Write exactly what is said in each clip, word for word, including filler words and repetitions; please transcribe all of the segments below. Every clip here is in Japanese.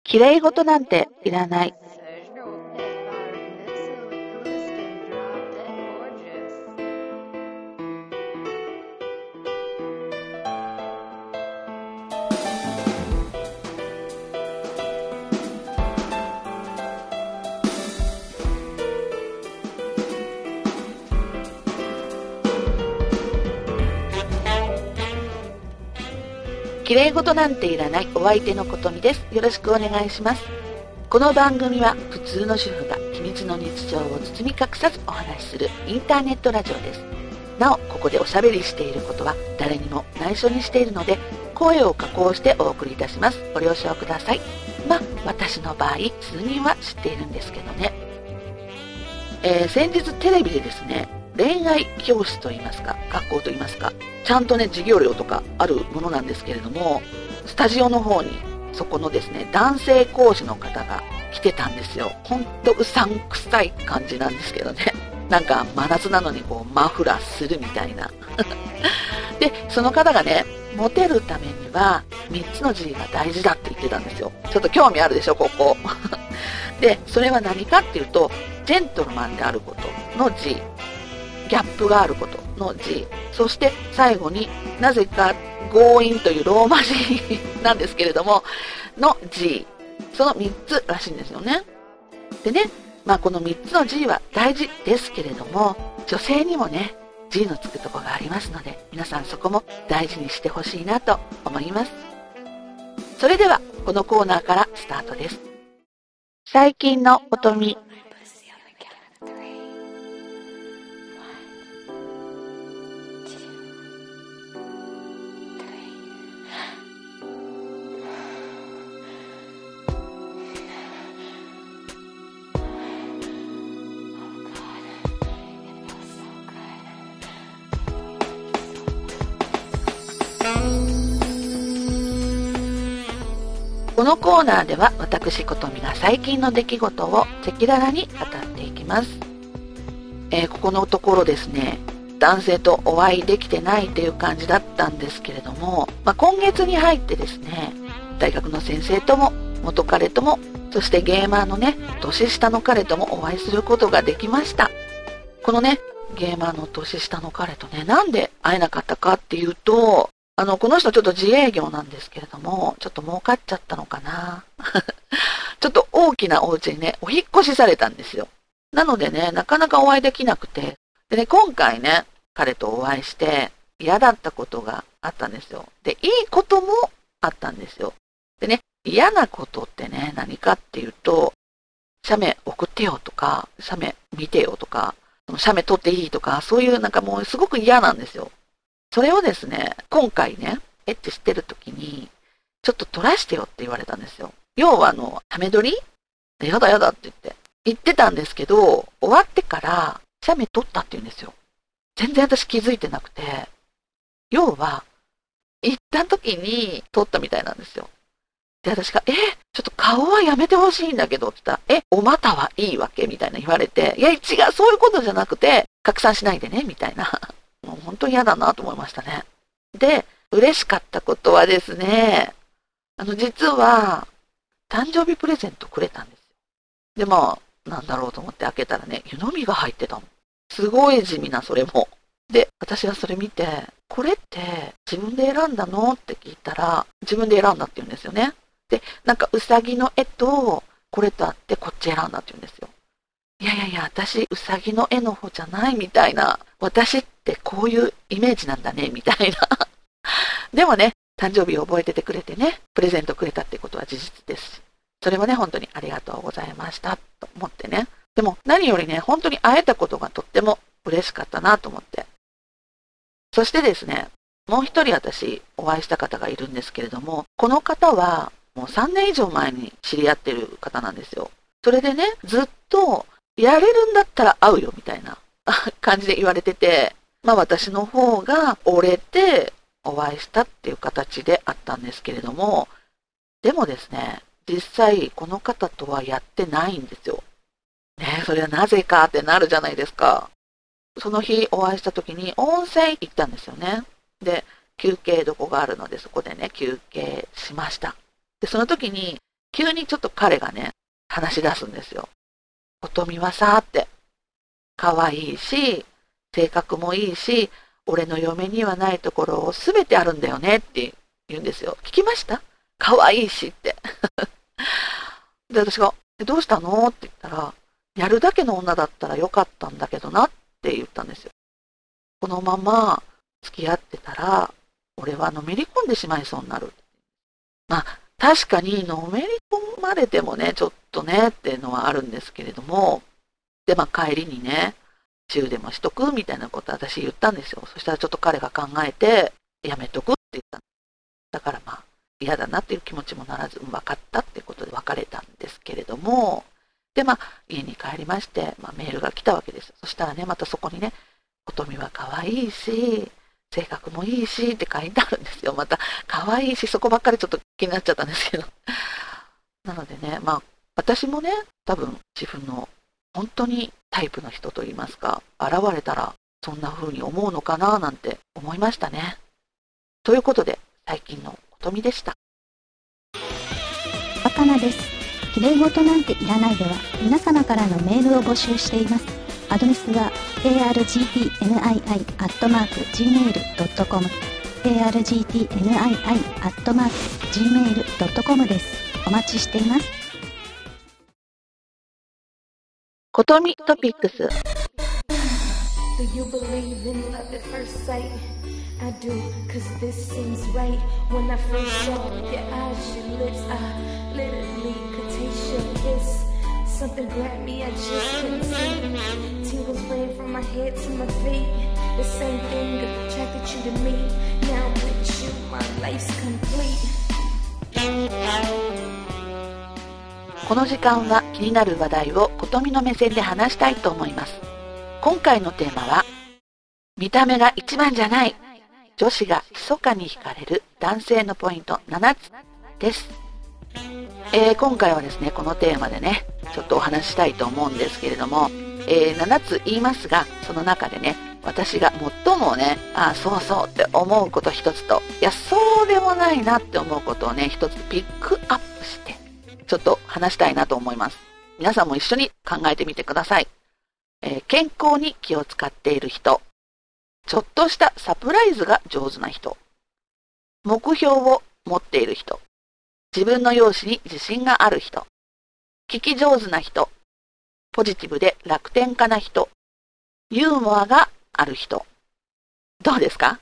綺麗事なんていらない。綺麗事なんていらないお相手のことみです。よろしくお願いします。この番組は普通の主婦が秘密の日常を包み隠さずお話しするインターネットラジオです。なお、ここでおしゃべりしていることは誰にも内緒にしているので、声を加工してお送りいたします。ご了承ください。まあ、私の場合、数人は知っているんですけどね。えー、先日テレビでですね、恋愛教室といいますか、学校といいますか、ちゃんとね、授業料とかあるものなんですけれども、スタジオの方に、そこのですね、男性講師の方が来てたんですよ。ほんとうさんくさい感じなんですけどね。なんか真夏なのにこうマフラーするみたいな。で、その方がね、モテるためにはみっつの G が大事だって言ってたんですよ。ちょっと興味あるでしょ、ここ。で、それは何かっていうと、ジェントルマンであることの G。ギャップがあることの G、 そして最後になぜか強引というローマ字なんですけれどもの G、 そのみっつらしいんですよね。でね、まあこのみっつの G は大事ですけれども、女性にもね G のつくとこがありますので、皆さんそこも大事にしてほしいなと思います。それではこのコーナーからスタートです。最近のことみ。このコーナーでは私ことみが最近の出来事を赤裸々に語っていきます。えー、ここのところですね、男性とお会いできてないという感じだったんですけれども、まあ、今月に入ってですね、大学の先生とも元彼とも、そしてゲーマーのね、年下の彼ともお会いすることができました。このね、ゲーマーの年下の彼とね、なんで会えなかったかっていうと、あの、この人ちょっと自営業なんですけれども、ちょっと儲かっちゃったのかな。ちょっと大きなお家にね、お引っ越しされたんですよ。なのでね、なかなかお会いできなくて。でね、今回ね、彼とお会いして嫌だったことがあったんですよ。で、いいこともあったんですよ。でね、嫌なことってね、何かっていうと、写メ送ってよとか、写メ見てよとか、写メ撮っていいとか、そういうなんかもうすごく嫌なんですよ。それをですね、今回ね、エッチしてる時に、ちょっと撮らしてよって言われたんですよ。要はあの、ハメ撮りやだやだって言って、言ってたんですけど、終わってから、写メ撮ったって言うんですよ。全然私気づいてなくて、要は、行った時に撮ったみたいなんですよ。で、私が、え、ちょっと顔はやめてほしいんだけど、って言ったら、え、お股はいいわけみたいな言われて、いや、違う、そういうことじゃなくて、拡散しないでね、みたいな。もう本当に嫌だなと思いましたね。で、嬉しかったことはですね、あの、実は、誕生日プレゼントくれたんですよ。で、まあ、なんだろうと思って開けたらね、湯飲みが入ってたの。すごい地味な、それも。で、私がそれ見て、これって自分で選んだのって聞いたら、自分で選んだって言うんですよね。で、なんかうさぎの絵と、これとあってこっち選んだって言うんですよ。いやいやいや、私、うさぎの絵の方じゃないみたいな。私ってこういうイメージなんだね、みたいな。でもね、誕生日を覚えててくれてね、プレゼントくれたってことは事実です。それもね、本当にありがとうございました、と思ってね。でも、何よりね、本当に会えたことがとっても嬉しかったなと思って。そしてですね、もう一人私、お会いした方がいるんですけれども、この方は、もうさんねん以上前に知り合ってる方なんですよ。それでね、ずっと、やれるんだったら会うよみたいな感じで言われてて、まあ私の方が折れてお会いしたっていう形であったんですけれども、でもですね、実際この方とはやってないんですよ。ねえ、それはなぜかってなるじゃないですか。その日お会いした時に温泉行ったんですよね。で、休憩どこがあるのでそこでね、休憩しました。で、その時に急にちょっと彼がね、話し出すんですよ。ことみはさーって、可愛いし、性格もいいし、俺の嫁にはないところをすべてあるんだよねって言うんですよ。聞きました？可愛いしって。で、私が、どうしたのって言ったら、やるだけの女だったらよかったんだけどなって言ったんですよ。このまま付き合ってたら、俺はのめり込んでしまいそうになる。まあ、確かにのめり込まれてもね、ちょっとねっていうのはあるんですけれども、で、まあ帰りにね、チューでもしとくみたいなこと私言ったんですよ。そしたらちょっと彼が考えて、やめとくって言った。だからまあ、嫌だなっていう気持ちもならず、分かったっていうことで別れたんですけれども、で、まあ、家に帰りまして、まあ、メールが来たわけです。そしたらね、またそこにね、ことみは可愛いし、性格もいいしって書いてあるんですよ。また、可愛いし、そこばっかりちょっと気になっちゃったんですけど。なのでね、まあ、私もね、多分自分の本当にタイプの人といいますか、現れたらそんな風に思うのかななんて思いましたね。ということで、最近のことみでした。 バカなです。綺麗事なんていらないでは皆様からのメールを募集しています。アドレスは アールジーティーエヌアイアイ アットマーク ジーメール ドットコム アールジーティーエヌアイアイ アットマーク ジーメール ドットコム です。お待ちしています。 ことみトピックス。 Do you believe in love at first sight? I do, cause this seems right. When I first saw your eyes, your lips, I literally could taste your kiss. Something grabbed me, I just couldn't see. Tingles ran from my head to my feet. The same thing attracted you to me. Now with you, my life's complete. この時間は気になる話題をことみの目線で話したいと思います。今回のテーマは、見た目が一番じゃない。女子が密かに惹かれる男性のポイントななつです。えー、今回はですね、このテーマでね、ちょっとお話ししたいと思うんですけれども、えー、ななつ言いますが、その中でね、私が最もね、ああ、そうそうって思うこと一つと、いや、そうでもないなって思うことをね、一つピックアップして、ちょっと話したいなと思います。皆さんも一緒に考えてみてください。えー、健康に気を使っている人、ちょっとしたサプライズが上手な人、目標を持っている人、自分の容姿に自信がある人、聞き上手な人、ポジティブで楽天家な人、ユーモアがある人。どうですか？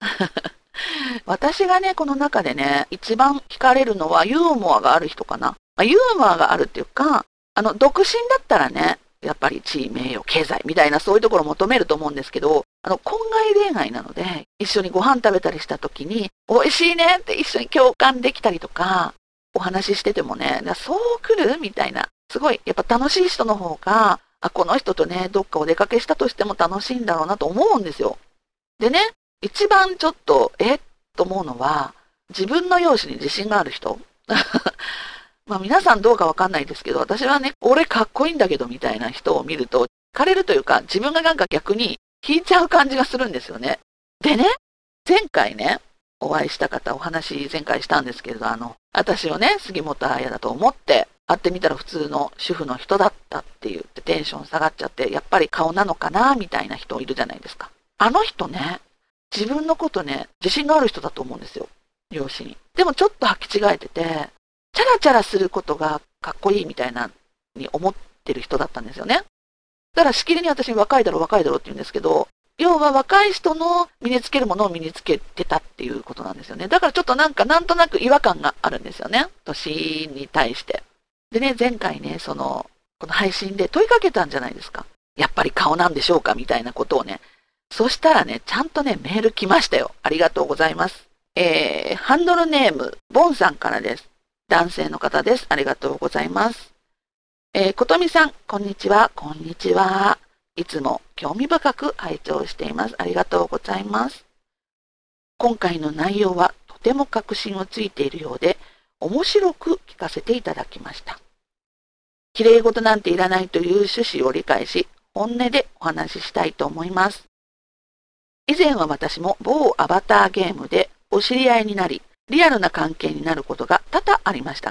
私がね、この中でね、一番惹かれるのはユーモアがある人かな。まあ、ユーモアがあるっていうか、あの、独身だったらね、やっぱり地位、名誉、経済みたいなそういうところを求めると思うんですけど、あの、婚外恋愛なので、一緒にご飯食べたりした時に、美味しいねって一緒に共感できたりとか、お話ししててもね、そう来るみたいな、すごい、やっぱ楽しい人の方が、あ、この人とね、どっかお出かけしたとしても楽しいんだろうなと思うんですよ。でね、一番ちょっと、えっと思うのは、自分の容姿に自信がある人。まあ皆さんどうかわかんないですけど、私はね、俺かっこいいんだけどみたいな人を見ると、惹かれるというか、自分がなんか逆に引いちゃう感じがするんですよね。でね、前回ね、お会いした方、お話前回したんですけれど、あの、私をね、杉本彩だと思って、会ってみたら普通の主婦の人だったって言ってテンション下がっちゃって、やっぱり顔なのかなみたいな人いるじゃないですか。あの人ね、自分のことね、自信がある人だと思うんですよ。容姿に。でもちょっと履き違えてて、チャラチャラすることがかっこいいみたいなに思ってる人だったんですよね。だからしきりに私に若いだろ若いだろって言うんですけど、要は若い人の身につけるものを身につけてたっていうことなんですよね。だからちょっとなんかなんとなく違和感があるんですよね。年に対して。でね、前回ね、その、この配信で問いかけたんじゃないですか。やっぱり顔なんでしょうかみたいなことをね。そしたらね、ちゃんとね、メール来ましたよ。ありがとうございます。えー、ハンドルネーム、ボンさんからです。男性の方です。ありがとうございます。えー、ことみさん、こんにちは。こんにちは。いつも興味深く拝聴しています。ありがとうございます。今回の内容はとても確信をついているようで、面白く聞かせていただきました。綺麗事なんていらないという趣旨を理解し、本音でお話ししたいと思います。以前は私も某アバターゲームでお知り合いになり、リアルな関係になることが多々ありましたが、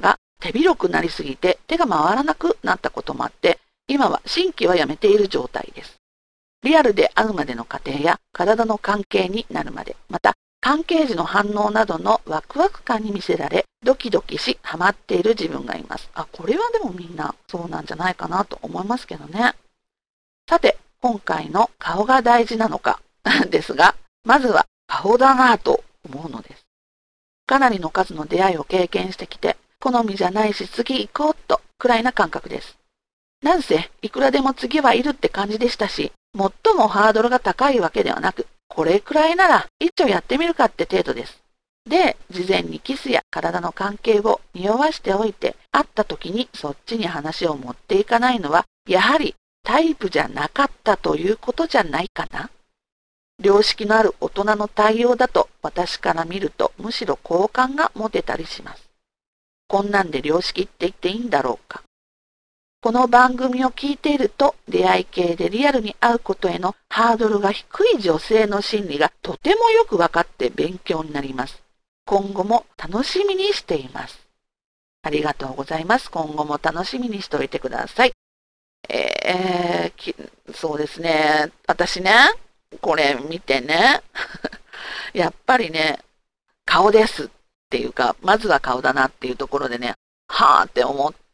手広くなりすぎて手が回らなくなったこともあって、今は新規はやめている状態です。リアルで会うまでの過程や体の関係になるまで、また関係時の反応などのワクワク感に見せられ、ドキドキしハマっている自分がいます。あ、これはでもみんなそうなんじゃないかなと思いますけどね。さて、今回の顔が大事なのかですが、まずは顔だなぁと思うのです。かなりの数の出会いを経験してきて、好みじゃないし次行こうとくらいな感覚です。なんせ、いくらでも次はいるって感じでしたし、最もハードルが高いわけではなく、これくらいなら一丁やってみるかって程度です。で、事前にキスや体の関係を匂わしておいて、会った時にそっちに話を持っていかないのは、やはりタイプじゃなかったということじゃないかな。良識のある大人の対応だと私から見るとむしろ好感が持てたりします。こんなんで良識って言っていいんだろうか。この番組を聞いていると出会い系でリアルに会うことへのハードルが低い女性の心理がとてもよく分かって勉強になります。今後も楽しみにしています。ありがとうございます。今後も楽しみにしておいてください。えー、きそうですね。私ね、これ見てね、やっぱりね、顔ですっていうか、まずは顔だなっていうところでね、はーって思って、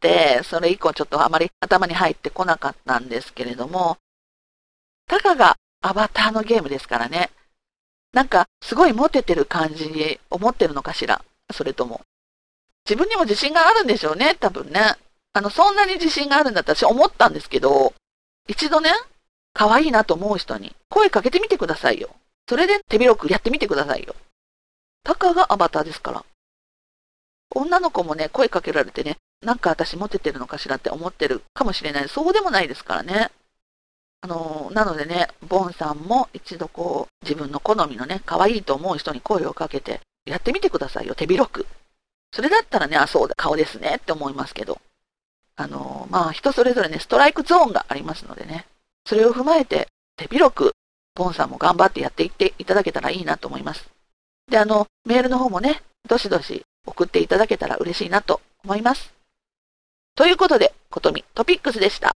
それ以降ちょっとあまり頭に入ってこなかったんですけれども、たかがアバターのゲームですからね、なんかすごいモテてる感じに思ってるのかしら、それとも。自分にも自信があるんでしょうね、多分ね。あの、そんなに自信があるんだったら私思ったんですけど、一度ね、可愛いなと思う人に声かけてみてくださいよ。それで手広くやってみてくださいよ。たかがアバターですから。女の子もね、声かけられてね、なんか私モテてるのかしらって思ってるかもしれない。そうでもないですからね。あの、なのでね、ボンさんも一度こう、自分の好みのね、可愛いと思う人に声をかけて、やってみてくださいよ、手広く。それだったらね、あ、そうだ、顔ですねって思いますけど。あの、まあ、人それぞれね、ストライクゾーンがありますのでね、それを踏まえて、手広く、ボンさんも頑張ってやっていっていただけたらいいなと思います。で、あの、メールの方もね、どしどし送っていただけたら嬉しいなと思います。ということで、ことみトピックスでした。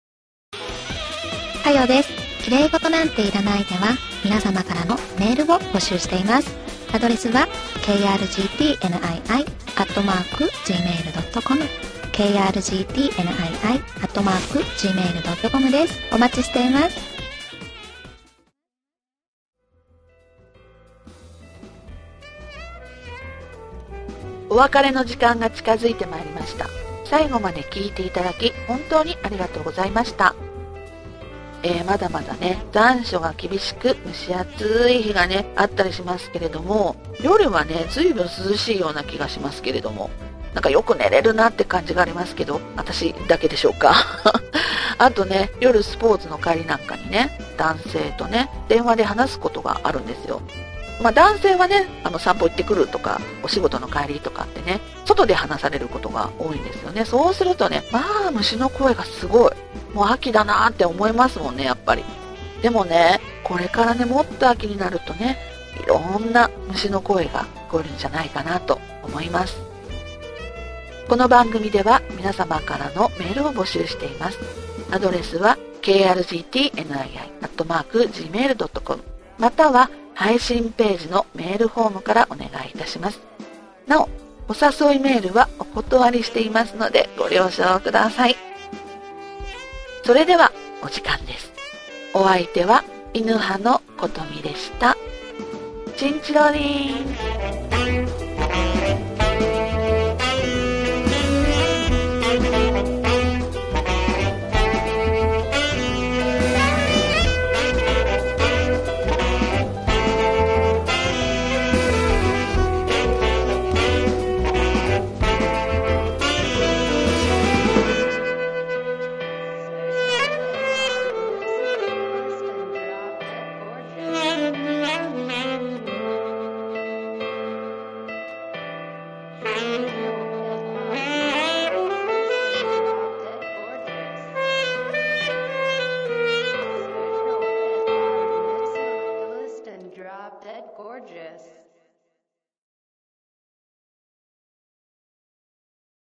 はよです。綺麗事なんていらないでは、皆様からのメールを募集しています。アドレスは ケーアールジーティーエヌアイアイ アットマーク ジーメールドットコム ケーアールジーティーエヌアイアイ アットマーク ジーメールドットコム です。お待ちしています。 お別れの時間が近づいてまいりました。最後まで聞いていただき本当にありがとうございました。えー、まだまだね、残暑が厳しく蒸し暑い日がね、あったりしますけれども、夜はね、随分涼しいような気がしますけれども、なんかよく寝れるなって感じがありますけど、私だけでしょうか。あとね、夜スポーツの帰りなんかにね、男性とね、電話で話すことがあるんですよ。まあ男性はね、あの散歩行ってくるとか、お仕事の帰りとかってね、外で話されることが多いんですよね。そうするとね、まあ虫の声がすごい。もう秋だなーって思いますもんね、やっぱり。でもね、これからね、もっと秋になるとね、いろんな虫の声が聞こえるんじゃないかなと思います。この番組では皆様からのメールを募集しています。アドレスは ケーアールジーティーエヌアイアイ アットマーク ジーメールドットコム または配信ページのメールフォームからお願いいたします。なお、お誘いメールはお断りしていますのでご了承ください。それではお時間です。お相手は犬派のことみでした。チンチロリン。